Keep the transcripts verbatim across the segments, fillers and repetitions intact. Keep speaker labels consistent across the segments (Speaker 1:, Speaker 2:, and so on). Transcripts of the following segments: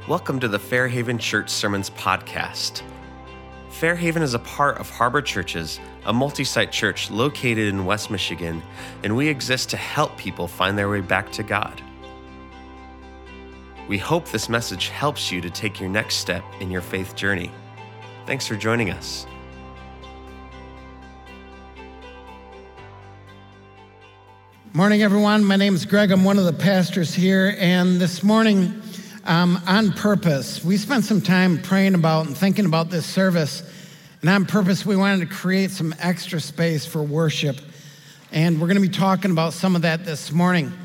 Speaker 1: Welcome to the Fairhaven Church Sermons podcast. Fairhaven is a part of Harbor Churches, a multi-site church located in West Michigan, and we exist to help people find their way back to God. We hope this message helps you to take your next step in your faith journey. Thanks for joining us.
Speaker 2: Morning, everyone. My name is Greg. I'm one of the pastors here, and this morning, um, on purpose, we spent some time praying about and thinking about this service, and on purpose, we wanted to create some extra space for worship, and we're going to be talking about some of that this morning.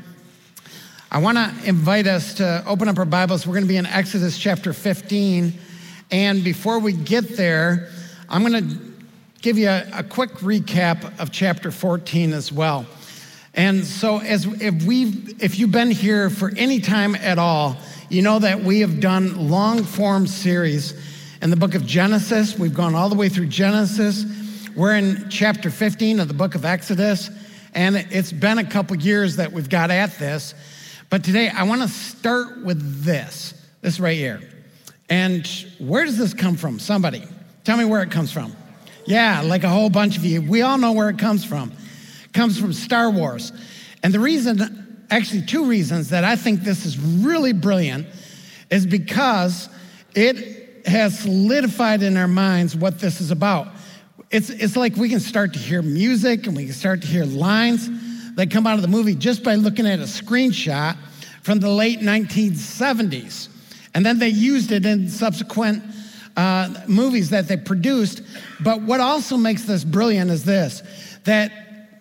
Speaker 2: I want to invite us to open up our Bibles. We're going to be in Exodus chapter fifteen, and before we get there, I'm going to give you a, a quick recap of chapter fourteen as well. And so as if we've, if you've been here for any time at all, you know that we have done long form series in the book of Genesis. We've gone all the way through Genesis. We're in chapter fifteen of the book of Exodus, and it's been a couple years that we've got at this. But today I want to start with this, this right here. And where does this come from? Somebody, tell me where it comes from. Yeah, like a whole bunch of you. We all know where it comes from. It comes from Star Wars. And the reason, actually two reasons that I think this is really brilliant is because it has solidified in our minds what this is about. It's, it's like we can start to hear music and we can start to hear lines that come out of the movie just by looking at a screenshot from the late nineteen seventies. And then they used it in subsequent uh, movies that they produced. But what also makes this brilliant is this, that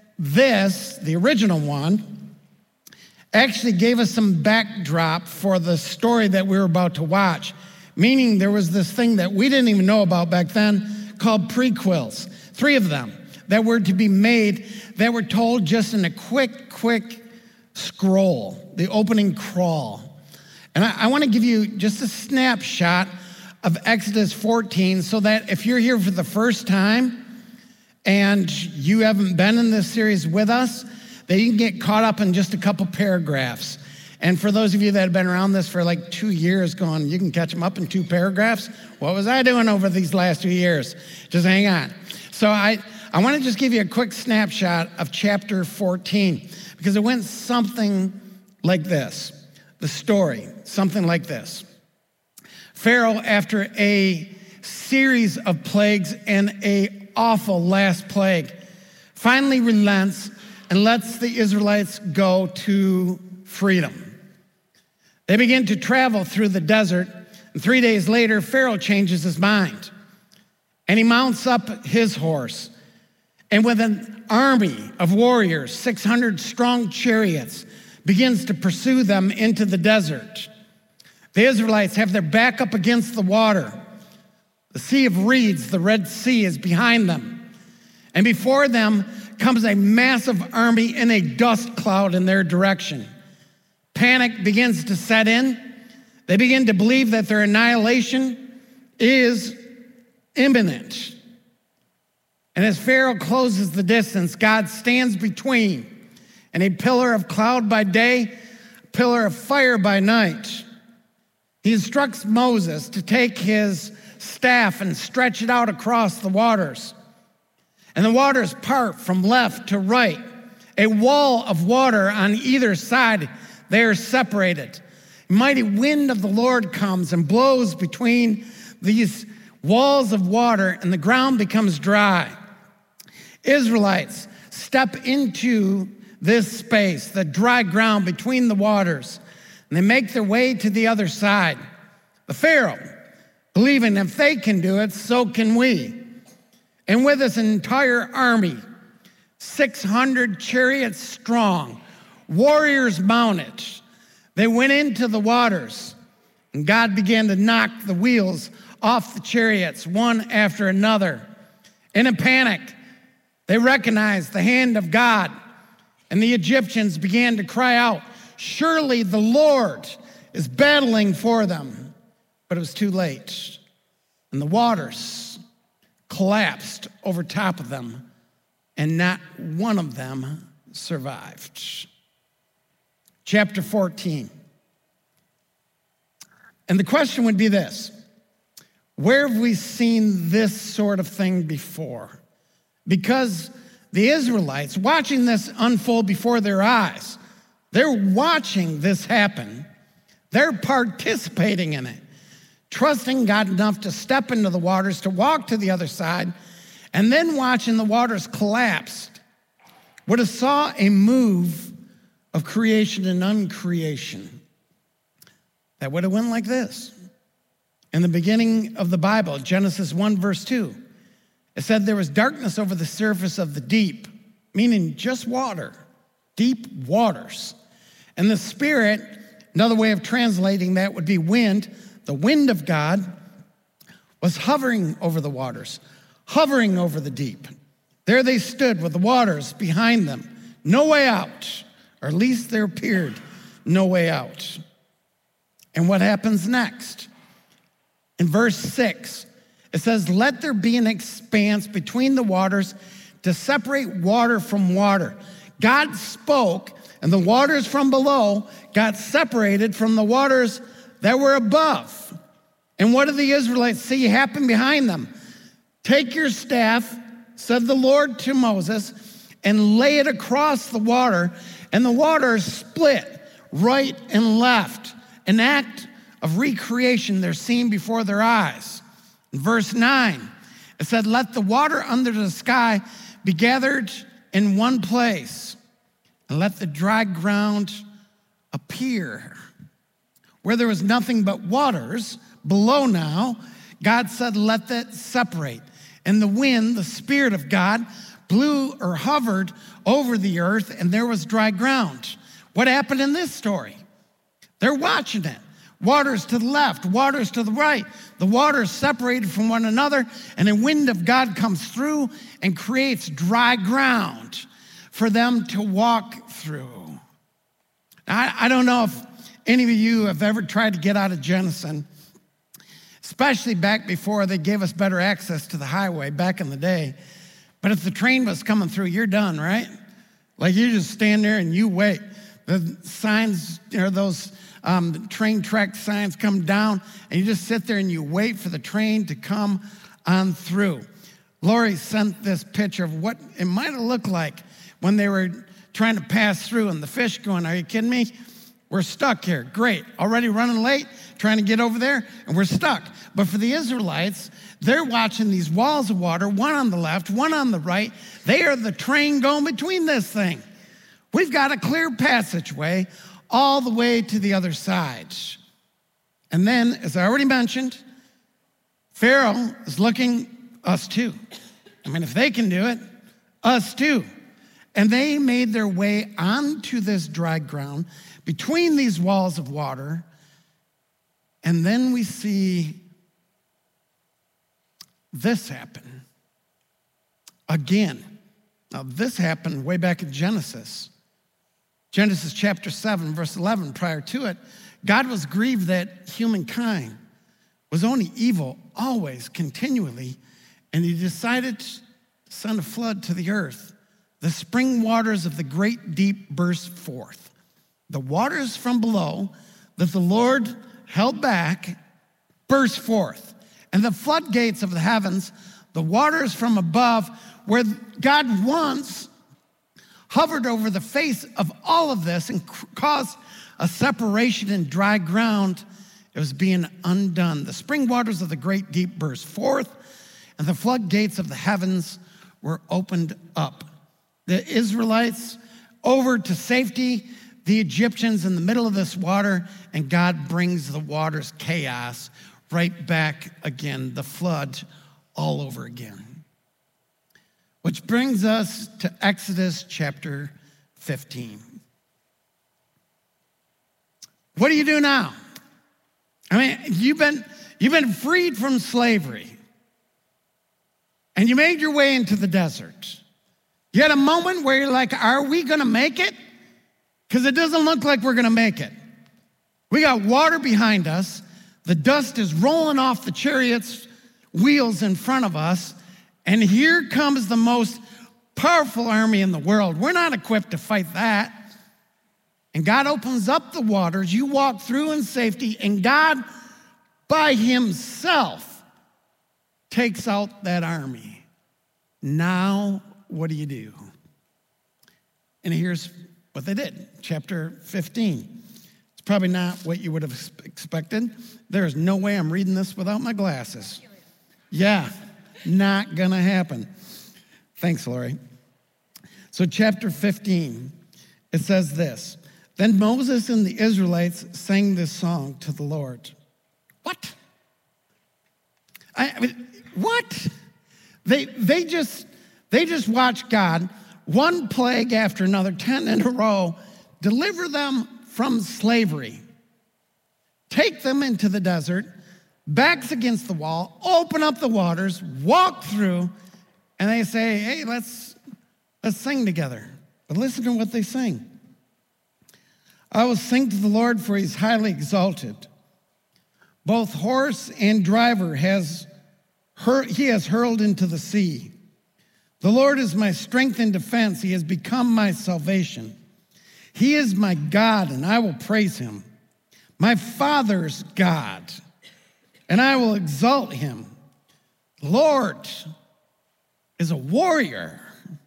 Speaker 2: this, the original one, actually gave us some backdrop for the story that we were about to watch, meaning there was this thing that we didn't even know about back then called prequels, three of them that were to be made that were told just in a quick, quick scroll, the opening crawl. And I, I want to give you just a snapshot of Exodus fourteen so that if you're here for the first time and you haven't been in this series with us, that you can get caught up in just a couple paragraphs. And for those of you that have been around this for like two years going, you can catch them up in two paragraphs. What was I doing over these last two years? Just hang on. So I, I want to just give you a quick snapshot of chapter fourteen because it went something like this. The story, something like this. Pharaoh, after a series of plagues and a awful last plague, finally relents and lets the Israelites go to freedom. They begin to travel through the desert, and three days later, Pharaoh changes his mind, and he mounts up his horse, and with an army of warriors, six hundred strong chariots, begins to pursue them into the desert. The Israelites have their back up against the water. The Sea of Reeds, the Red Sea, is behind them. And before them comes a massive army in a dust cloud in their direction. Panic begins to set in. They begin to believe that their annihilation is imminent. And as Pharaoh closes the distance, God stands between in a pillar of cloud by day, a pillar of fire by night. He instructs Moses to take his staff and stretch it out across the waters. And the waters part from left to right. A wall of water on either side, they are separated. A mighty wind of the Lord comes and blows between these walls of water, and the ground becomes dry. Israelites step into this space, the dry ground between the waters, and they make their way to the other side. The Pharaoh, believing if they can do it, so can we. And with this entire army, six hundred chariots strong, warriors mounted, they went into the waters, and God began to knock the wheels off the chariots, one after another. In a panic, they recognized the hand of God, and the Egyptians began to cry out, "Surely the Lord is battling for them." But it was too late, and the waters collapsed over top of them, and not one of them survived. Chapter fourteen. And the question would be this: where have we seen this sort of thing before? Because the Israelites, watching this unfold before their eyes, they're watching this happen. They're participating in it, trusting God enough to step into the waters, to walk to the other side, and then watching the waters collapse. Would have saw a move of creation and uncreation that would have went like this. In the beginning of the Bible, Genesis one, verse two, it said there was darkness over the surface of the deep, meaning just water, deep waters. And the Spirit, another way of translating that would be wind, the wind of God was hovering over the waters, hovering over the deep. There they stood with the waters behind them, no way out, or at least there appeared no way out. And what happens next? In verse six, it says, let there be an expanse between the waters to separate water from water. God spoke, and the waters from below got separated from the waters that were above. And what did the Israelites see happen behind them? Take your staff, said the Lord to Moses, and lay it across the water, and the waters split right and left. An act of recreation they're seeing before their eyes. In verse nine, it said, let the water under the sky be gathered in one place, and let the dry ground appear. Where there was nothing but waters below now, God said, let that separate. And the wind, the Spirit of God, blew or hovered over the earth, and there was dry ground. What happened in this story? They're watching it. Waters to the left, waters to the right. The waters separated from one another, and a wind of God comes through and creates dry ground for them to walk through. I, I don't know if any of you have ever tried to get out of Jenison, especially back before they gave us better access to the highway back in the day. But if the train was coming through, you're done, right? Like you just stand there and you wait. The signs, you know, those um, train track signs come down, and you just sit there and you wait for the train to come on through. Lori sent this picture of what it might have looked like when they were trying to pass through, and the fish going, are you kidding me? We're stuck here. Great. Already running late, trying to get over there, and we're stuck. But for the Israelites, they're watching these walls of water, one on the left, one on the right. They are the train going between this thing. We've got a clear passageway all the way to the other side. And then, as I already mentioned, Pharaoh is looking, us too. I mean, if they can do it, us too. And they made their way onto this dry ground between these walls of water. And then we see this happen again. Now, this happened way back in Genesis. Genesis chapter seven, verse eleven, prior to it, God was grieved that humankind was only evil always, continually, and he decided to send a flood to the earth. The spring waters of the great deep burst forth. The waters from below that the Lord held back burst forth. And the floodgates of the heavens, the waters from above, where God once hovered over the face of all of this and caused a separation in dry ground, it was being undone. The spring waters of the great deep burst forth, and the floodgates of the heavens were opened up. The Israelites over to safety, the Egyptians in the middle of this water, and God brings the waters chaos right back again, the flood all over again. Which brings us to Exodus chapter fifteen. What do you do now? I mean, you've been, you've been freed from slavery, and you made your way into the desert. You had a moment where you're like, are we going to make it? Because it doesn't look like we're going to make it. We got water behind us. The dust is rolling off the chariot's wheels in front of us. And here comes the most powerful army in the world. We're not equipped to fight that. And God opens up the waters. You walk through in safety, and God by himself takes out that army. Now, what do you do? And here's what they did. Chapter fifteen. It's probably not what you would have expected. There's no way I'm reading this without my glasses. Yeah, not gonna happen. Thanks, Lori. So chapter fifteen, it says this. Then Moses and the Israelites sang this song to the Lord. What? I, I mean, what? They they just they just watched God, one plague after another, ten in a row, deliver them from slavery, take them into the desert, backs against the wall, open up the waters, walk through, and they say, hey, let's let's sing together. But listen to what they sing. I will sing to the Lord, for he's highly exalted. Both horse and driver has hur- he has hurled into the sea. The Lord is my strength and defense. He has become my salvation. He is my God, and I will praise him. My Father's God, and I will exalt him. The Lord is a warrior.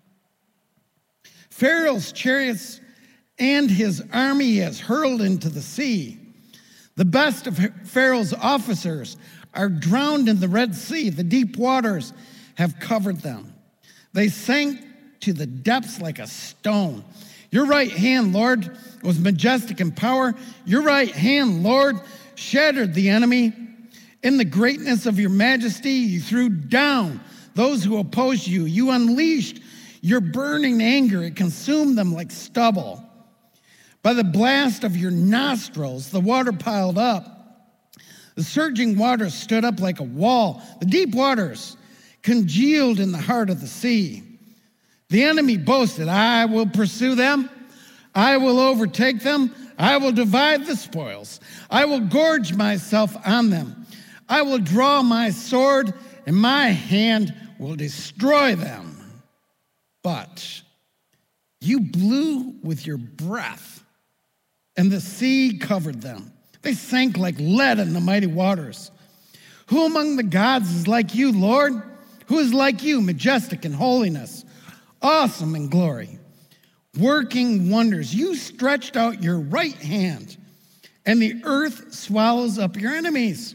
Speaker 2: Pharaoh's chariots and his army he has hurled into the sea. The best of Pharaoh's officers are drowned in the Red Sea. The deep waters have covered them. They sank to the depths like a stone. Your right hand, Lord, was majestic in power. Your right hand, Lord, shattered the enemy. In the greatness of your majesty, you threw down those who opposed you. You unleashed your burning anger. It consumed them like stubble. By the blast of your nostrils, the water piled up. The surging waters stood up like a wall. The deep waters congealed in the heart of the sea. The enemy boasted, I will pursue them. I will overtake them. I will divide the spoils. I will gorge myself on them. I will draw my sword, and my hand will destroy them. But you blew with your breath, and the sea covered them. They sank like lead in the mighty waters. Who among the gods is like you, Lord? Who is like you, majestic in holiness, awesome in glory, working wonders? You stretched out your right hand, and the earth swallows up your enemies.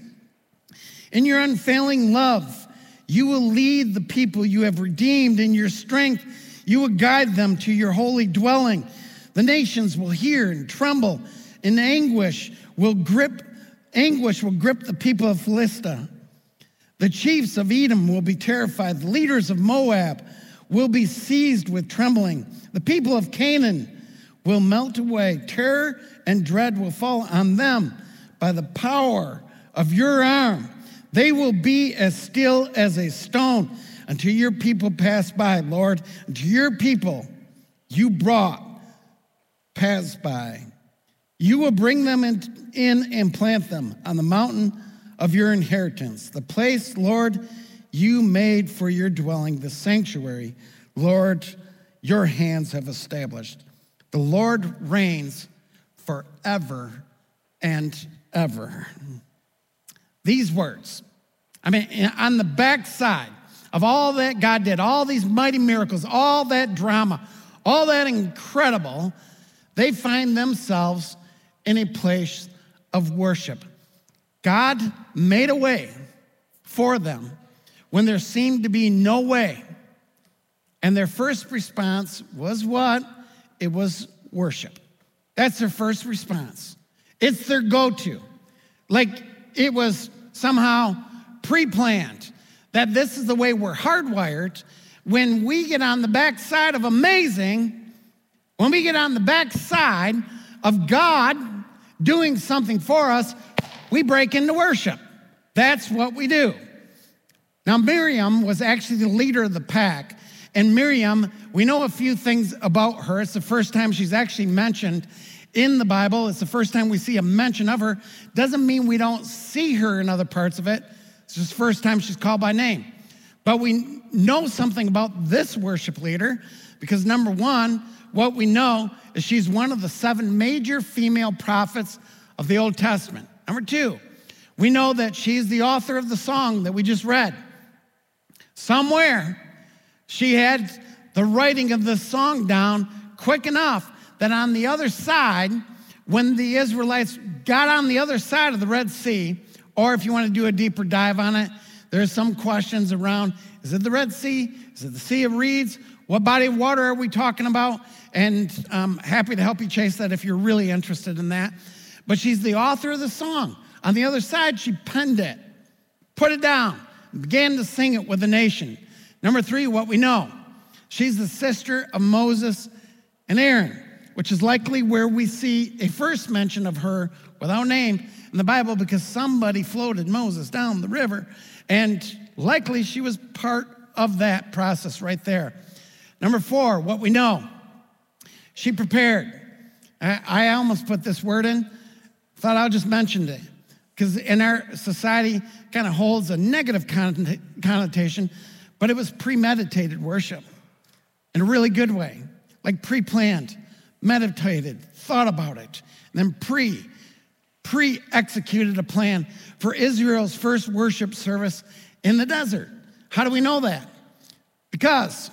Speaker 2: In your unfailing love, you will lead the people you have redeemed. In your strength, you will guide them to your holy dwelling. The nations will hear and tremble. In anguish will grip, anguish will grip the people of Philistia. The chiefs of Edom will be terrified. The leaders of Moab will be seized with trembling. The people of Canaan will melt away. Terror and dread will fall on them by the power of your arm. They will be as still as a stone until your people pass by, Lord. Until your people you brought pass by. You will bring them in, in and plant them on the mountain of your inheritance, the place, Lord, you made for your dwelling, the sanctuary, Lord, your hands have established. The Lord reigns forever and ever. These words, I mean, on the backside of all that God did, all these mighty miracles, all that drama, all that incredible, they find themselves in a place of worship. God made a way for them when there seemed to be no way. And their first response was what? It was worship. That's their first response. It's their go-to. Like it was somehow pre-planned that this is the way we're hardwired. When we get on the backside of amazing, when we get on the backside of God doing something for us, we break into worship. That's what we do. Now, Miriam was actually the leader of the pack. And Miriam, we know a few things about her. It's the first time she's actually mentioned in the Bible. It's the first time we see a mention of her. Doesn't mean we don't see her in other parts of it. It's just the first time she's called by name. But we know something about this worship leader because, number one, what we know is she's one of the seven major female prophets of the Old Testament. Number two, We know that she's the author of the song that we just read. Somewhere, she had the writing of the song down quick enough that on the other side, when the Israelites got on the other side of the Red Sea, or if you want to do a deeper dive on it, there's some questions around, is it the Red Sea? Is it the Sea of Reeds? What body of water are we talking about? And I'm happy to help you chase that if you're really interested in that. But she's the author of the song. On the other side, she penned it, put it down, began to sing it with the nation. Number three, what we know. She's the sister of Moses and Aaron, which is likely where we see a first mention of her without name in the Bible because somebody floated Moses down the river, and likely she was part of that process right there. Number four, what we know. She prepared. I, I almost put this word in, thought I'll just mention it, because in our society kind of holds a negative connotation, but it was premeditated worship in a really good way, like pre-planned, meditated, thought about it, and then pre, pre-executed a plan for Israel's first worship service in the desert. How do we know that? Because,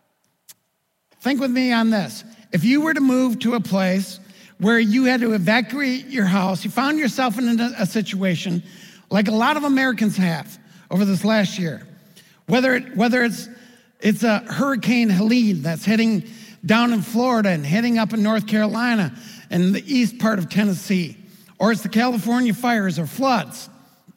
Speaker 2: think with me on this. If you were to move to a place where you had to evacuate your house, you found yourself in a, a situation like a lot of Americans have over this last year, whether it, whether it's it's a Hurricane Helene that's heading down in Florida and heading up in North Carolina and the east part of Tennessee, or it's the California fires or floods.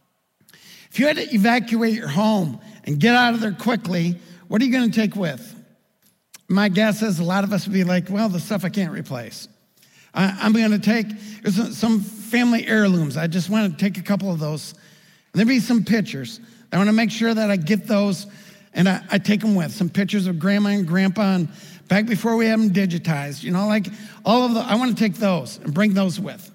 Speaker 2: If you had to evacuate your home and get out of there quickly, what are you going to take with? My guess is a lot of us would be like, well, the stuff I can't replace. I, I'm going to take some family heirlooms. I just want to take a couple of those. And there'll be some pictures. I want to make sure that I get those and I, I take them with. Some pictures of grandma and grandpa and back before we have them digitized. You know, like all of the, I want to take those and bring those with.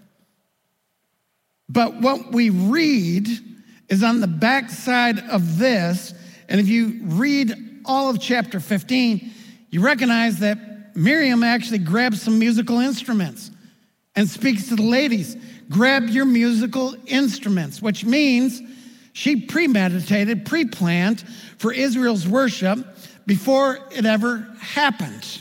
Speaker 2: But what we read is on the backside of this, and if you read all of chapter fifteen, you recognize that Miriam actually grabs some musical instruments and speaks to the ladies. Grab your musical instruments, which means she premeditated, pre-planned for Israel's worship before it ever happened.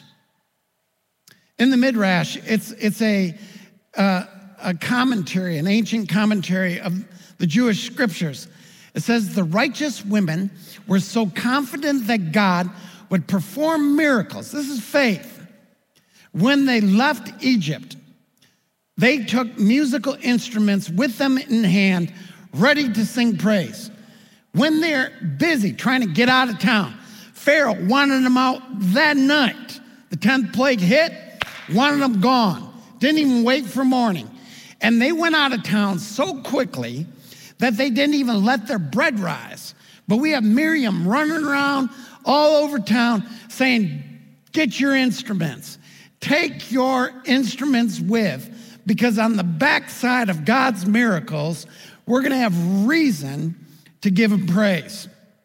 Speaker 2: In the Midrash, it's, it's a, uh, a commentary, an ancient commentary of the Jewish scriptures. It says, the righteous women were so confident that God would perform miracles. This is faith. When they left Egypt, they took musical instruments with them in hand, ready to sing praise. When they're busy trying to get out of town, Pharaoh wanted them out that night. The tenth plague hit, wanted them gone. Didn't even wait for morning. And they went out of town so quickly that they didn't even let their bread rise. But we have Miriam running around all over town saying, get your instruments. Take your instruments with, because on the backside of God's miracles, we're going to have reason to give him praise.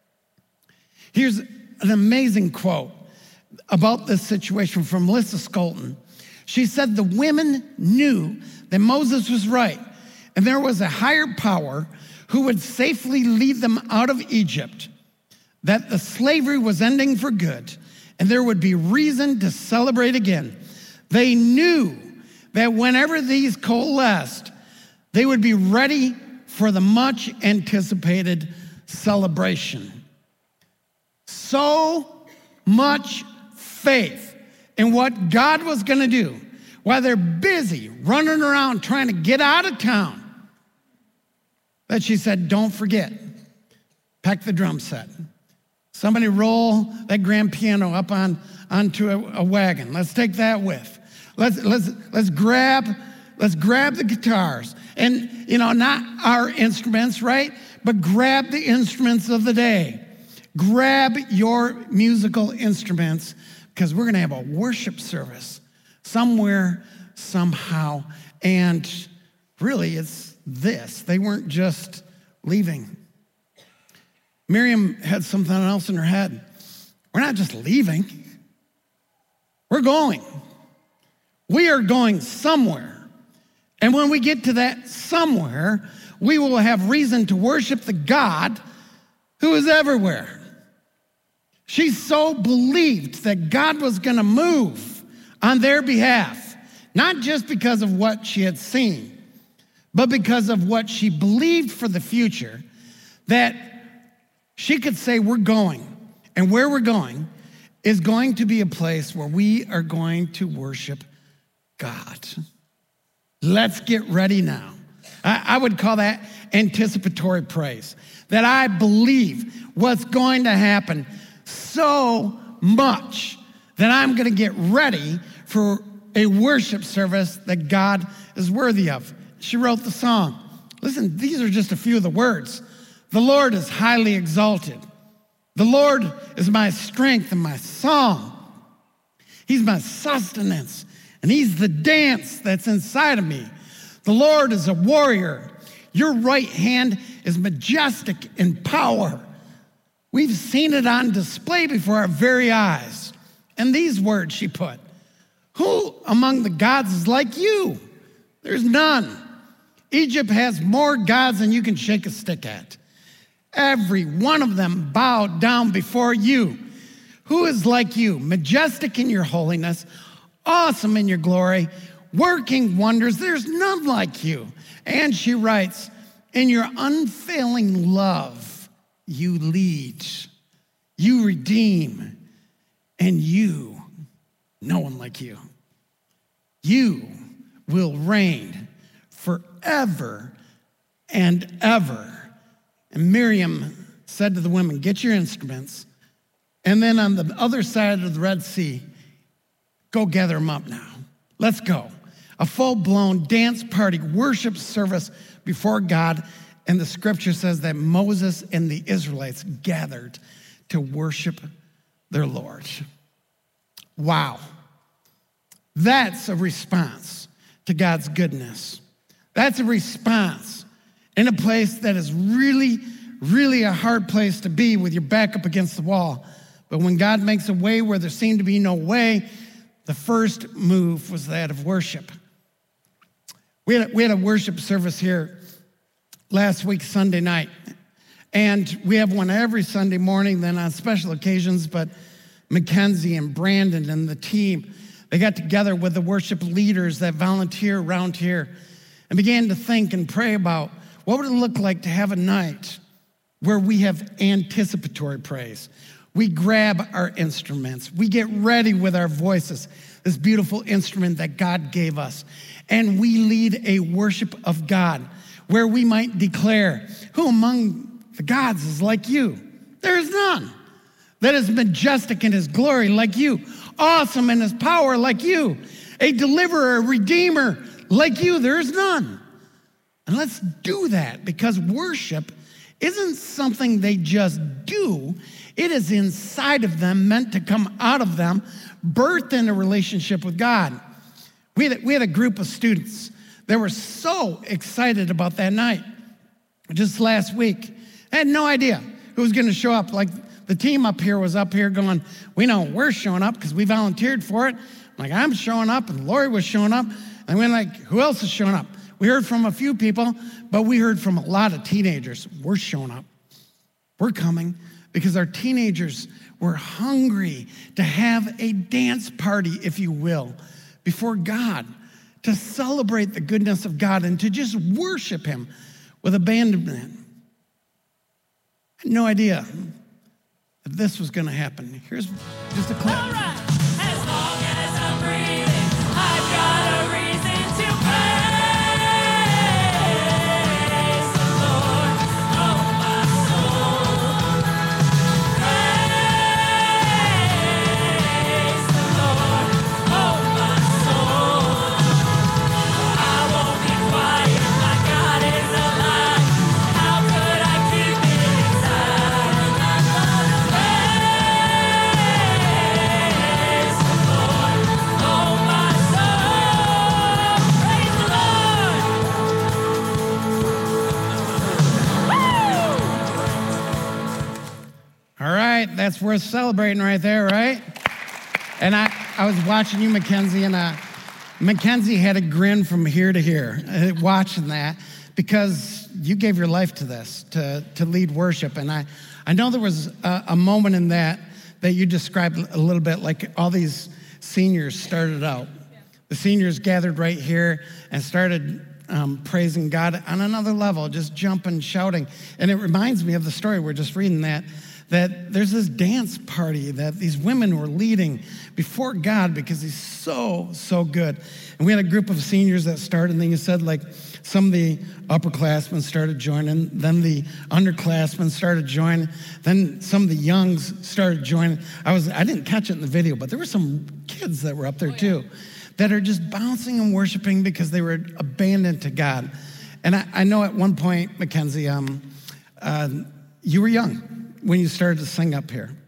Speaker 2: Here's an amazing quote about this situation from Melissa Skolton. She said, the women knew that Moses was right, and there was a higher power who would safely lead them out of Egypt, that the slavery was ending for good, and there would be reason to celebrate again. They knew that whenever these coalesced, they would be ready for the much anticipated celebration. So much faith in what God was going to do while they're busy running around trying to get out of town, that she said, don't forget, pack the drum set. Somebody roll that grand piano up on onto a, a wagon. Let's take that with. Let's let's let's grab let's grab the guitars, and you know, not our instruments, right? But grab the instruments of the day. Grab your musical instruments, because we're going to have a worship service somewhere, somehow, and really, it's this. They weren't just leaving. Miriam had something else in her head. We're not just leaving. We're going. We are going somewhere. And when we get to that somewhere, we will have reason to worship the God who is everywhere. She so believed that God was going to move on their behalf, not just because of what she had seen, but because of what she believed for the future, that she could say, we're going, and where we're going is going to be a place where we are going to worship God. Let's get ready now. I, I would call that anticipatory praise, that I believe what's going to happen so much that I'm going to get ready for a worship service that God is worthy of. She wrote the song. Listen, these are just a few of the words. The Lord is highly exalted. The Lord is my strength and my song. He's my sustenance, and he's the dance that's inside of me. The Lord is a warrior. Your right hand is majestic in power. We've seen it on display before our very eyes. And these words she put, who among the gods is like you? There's none. Egypt has more gods than you can shake a stick at. Every one of them bowed down before you. Who is like you, majestic in your holiness, awesome in your glory, working wonders? There's none like you. And she writes, in your unfailing love, you lead, you redeem, and you, no one like you. You will reign forever and ever. And Miriam said to the women, get your instruments. And then on the other side of the Red Sea, go gather them up now. Let's go. A full-blown dance party, worship service before God. And the scripture says that Moses and the Israelites gathered to worship their Lord. Wow. That's a response to God's goodness. That's a response in a place that is really, really a hard place to be with your back up against the wall. But when God makes a way where there seemed to be no way, the first move was that of worship. We had a, we had a worship service here last week, Sunday night. And we have one every Sunday morning, then on special occasions. But Mackenzie and Brandon and the team, they got together with the worship leaders that volunteer around here and began to think and pray about what would it look like to have a night where we have anticipatory praise. We grab our instruments. We get ready with our voices, this beautiful instrument that God gave us. And we lead a worship of God where we might declare, who among the gods is like you? There is none. That is majestic in his glory like you, awesome in his power like you, a deliverer, a redeemer like you. There is none. And let's do that, because worship isn't something they just do. It is inside of them, meant to come out of them, birthed in a relationship with God. We had, we had a group of students that were so excited about that night. Just last week, I had no idea who was going to show up. Like, the team up here was up here going, we know we're showing up because we volunteered for it. I'm like, I'm showing up, and Lori was showing up. And we're like, who else is showing up? We heard from a few people, but we heard from a lot of teenagers. We're showing up. We're coming because our teenagers were hungry to have a dance party, if you will, before God, to celebrate the goodness of God and to just worship him with abandonment. I had no idea that this was going to happen. Here's just a clip.
Speaker 3: All right. As long as I'm breathing, I've got a reason to praise the Lord, oh my soul. Praise the Lord, oh my soul. I won't be quiet, my God is alive. How could I keep it inside? I'm gonna praise the Lord, oh my soul. Praise the Lord. Woo!
Speaker 2: All right, that's worth celebrating right there, right? And I, I was watching you, Mackenzie, and uh, Mackenzie had a grin from here to here uh, watching that, because you gave your life to this, to, to lead worship. And I, I know there was a, a moment in that that you described a little bit, like all these seniors started out. The seniors gathered right here and started um, praising God on another level, just jumping, shouting. And it reminds me of the story we're just reading, that that there's this dance party that these women were leading before God because he's so, so good. And we had a group of seniors that started, and then you said, like, some of the upperclassmen started joining, then the underclassmen started joining, then some of the youngs started joining. I was I didn't catch it in the video, but there were some kids that were up there too, that are just bouncing and worshiping because they were abandoned to God. And I, I know at one point, Mackenzie, um, uh, you were young when you started to sing up here.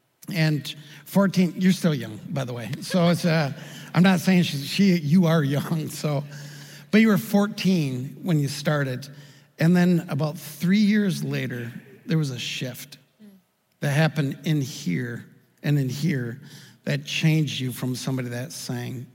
Speaker 2: And fourteen, you're still young, by the way. So it's, uh, I'm not saying she, she, you are young, so, but you were fourteen when you started. And then about three years later, there was a shift that happened in here and in here that changed you from somebody that sang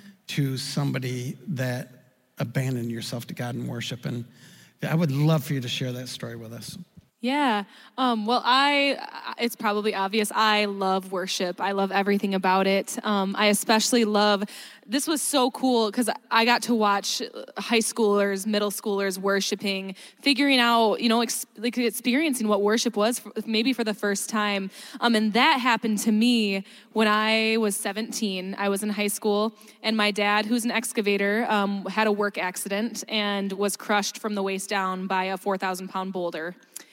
Speaker 2: to somebody that abandoned yourself to God in worship. And I would love for you to share that story with us.
Speaker 4: Yeah. Um, well, I, it's probably obvious, I love worship. I love everything about it. Um, I especially love, this was so cool because I got to watch high schoolers, middle schoolers worshiping, figuring out, you know, ex- like experiencing what worship was for, maybe for the first time. Um, and that happened to me when I was seventeen. I was in high school, and my dad, who's an excavator, um, had a work accident and was crushed from the waist down by a four thousand pound boulder.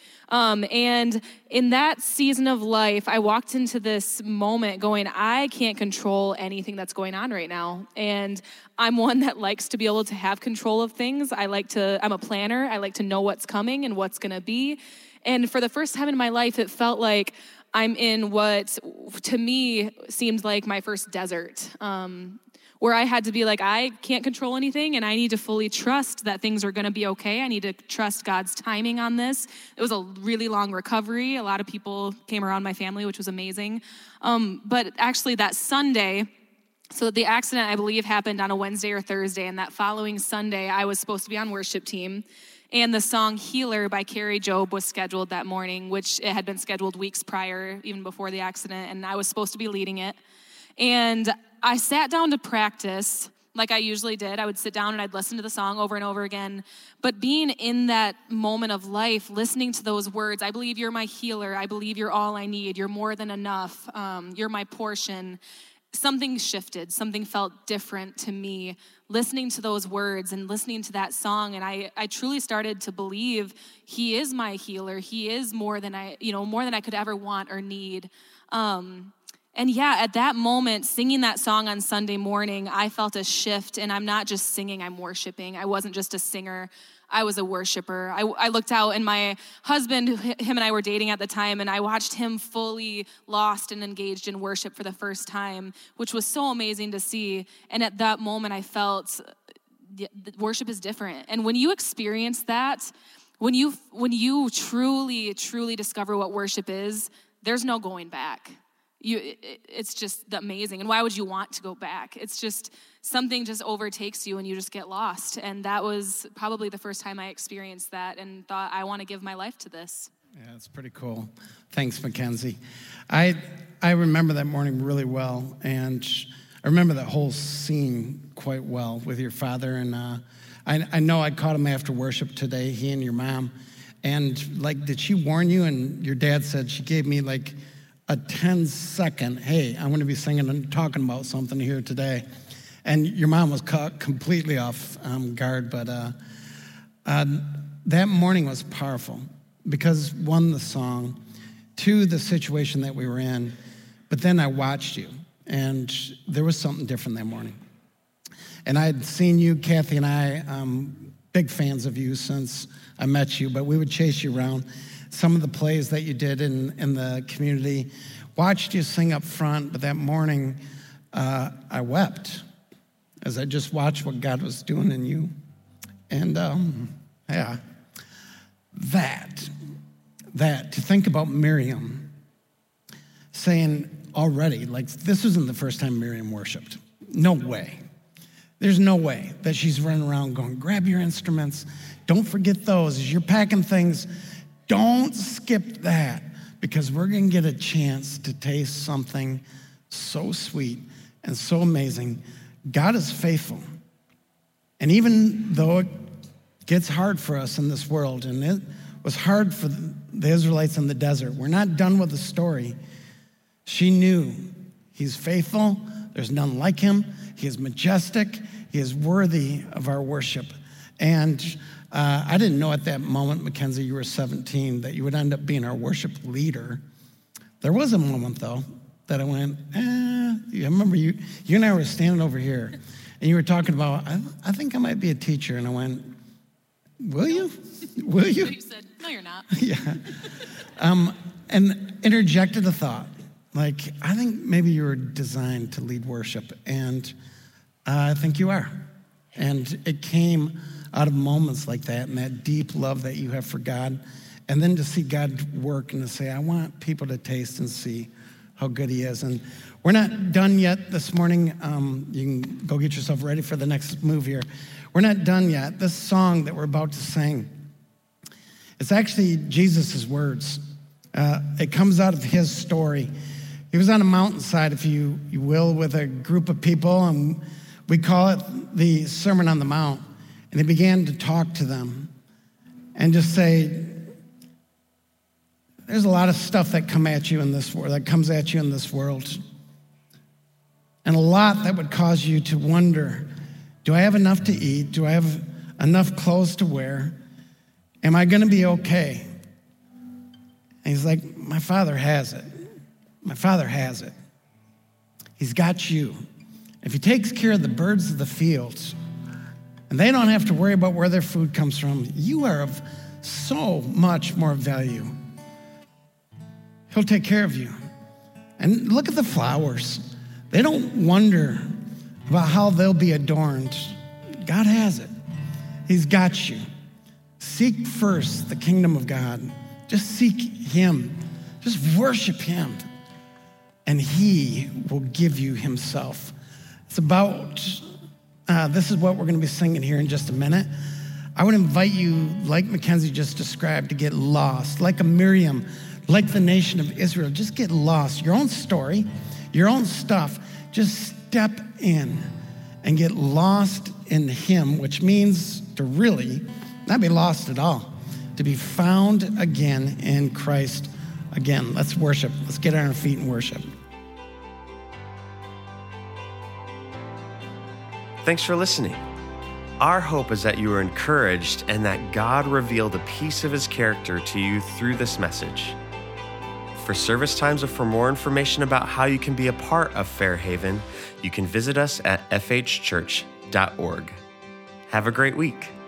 Speaker 4: Um, and in that season of life, I walked into this moment going, I can't control anything that's going on right now. And I'm one that likes to be able to have control of things. I like to, I'm a planner. I like to know what's coming and what's going to be. And for the first time in my life, it felt like I'm in what, to me, seemed like my first desert. Um, where I had to be like, I can't control anything, and I need to fully trust that things are going to be okay. I need to trust God's timing on this. It was a really long recovery. A lot of people came around my family, which was amazing. Um, but actually that Sunday, so the accident, I believe, happened on a Wednesday or Thursday, and that following Sunday, I was supposed to be on worship team. And the song Healer by Carrie Job was scheduled that morning, which it had been scheduled weeks prior, even before the accident, and I was supposed to be leading it. And I sat down to practice like I usually did. I would sit down and I'd listen to the song over and over again. But being in that moment of life, listening to those words, I believe you're my healer. I believe you're all I need. You're more than enough. Um, you're my portion. Something shifted. Something felt different to me listening to those words and listening to that song. And I, I truly started to believe he is my healer. He is more than I, you know, more than I could ever want or need. Um, And yeah, at that moment, singing that song on Sunday morning, I felt a shift, and I'm not just singing, I'm worshiping. I wasn't just a singer, I was a worshiper. I, I looked out, and my husband, him and I were dating at the time, and I watched him fully lost and engaged in worship for the first time, which was so amazing to see. And at that moment, I felt worship is different. And when you experience that, when you when you truly, truly discover what worship is, there's no going back. You, it, it's just amazing. And why would you want to go back? It's just something just overtakes you and you just get lost. And that was probably the first time I experienced that and thought, I want to give my life to this.
Speaker 2: Yeah, it's pretty cool. Thanks, Mackenzie. I I remember that morning really well, and I remember that whole scene quite well with your father. And uh, I, I know I caught him after worship today, he and your mom. And like, did she warn you? And your dad said she gave me like a ten second, hey, I'm going to be singing and talking about something here today. And your mom was caught completely off um, guard, but uh, uh, that morning was powerful because, one, the song, two, the situation that we were in, but then I watched you, and there was something different that morning. And I had seen you, Kathy and I, um, big fans of you since I met you, but we would chase you around. Some of the plays that you did in, in the community, watched you sing up front, but that morning uh, I wept as I just watched what God was doing in you. And um, yeah, that, that, to think about Miriam saying already, like, this isn't the first time Miriam worshiped. No way. There's no way that she's running around going, grab your instruments. Don't forget those. As you're packing things, don't skip that, because we're going to get a chance to taste something so sweet and so amazing. God is faithful. And even though it gets hard for us in this world, and it was hard for the Israelites in the desert, we're not done with the story. She knew he's faithful. There's none like him. He is majestic. He is worthy of our worship. And uh, I didn't know at that moment, Mackenzie, you were seventeen, that you would end up being our worship leader. There was a moment, though, that I went, eh. I remember you, you and I were standing over here, and you were talking about, I, I think I might be a teacher. And I went, will you? Will you?
Speaker 4: You said, no, you're not.
Speaker 2: Yeah. Um, and interjected a thought. Like, I think maybe you were designed to lead worship, and uh, I think you are. And it came out of moments like that and that deep love that you have for God, and then to see God work and to say, I want people to taste and see how good he is. And we're not done yet this morning. Um, you can go get yourself ready for the next move here. We're not done yet. This song that we're about to sing, it's actually Jesus' words. Uh, it comes out of his story. He was on a mountainside, if you, you will, with a group of people, and we call it the Sermon on the Mount. And he began to talk to them and just say, there's a lot of stuff that come at you in this world, that comes at you in this world. And a lot that would cause you to wonder, do I have enough to eat? Do I have enough clothes to wear? Am I going to be okay? And he's like, my Father has it. My Father has it. He's got you. If he takes care of the birds of the fields, and they don't have to worry about where their food comes from, you are of so much more value. He'll take care of you. And look at the flowers. They don't wonder about how they'll be adorned. God has it. He's got you. Seek first the kingdom of God. Just seek him. Just worship him. And he will give you himself. It's about, uh, this is what we're going to be singing here in just a minute. I would invite you, like Mackenzie just described, to get lost. Like a Miriam, like the nation of Israel, just get lost. Your own story, your own stuff, just step in and get lost in him, which means to really not be lost at all, to be found again in Christ again. Let's worship. Let's get on our feet and worship.
Speaker 1: Thanks for listening. Our hope is that you are encouraged and that God revealed a piece of his character to you through this message. For service times or for more information about how you can be a part of Fairhaven, you can visit us at f h church dot org. Have a great week.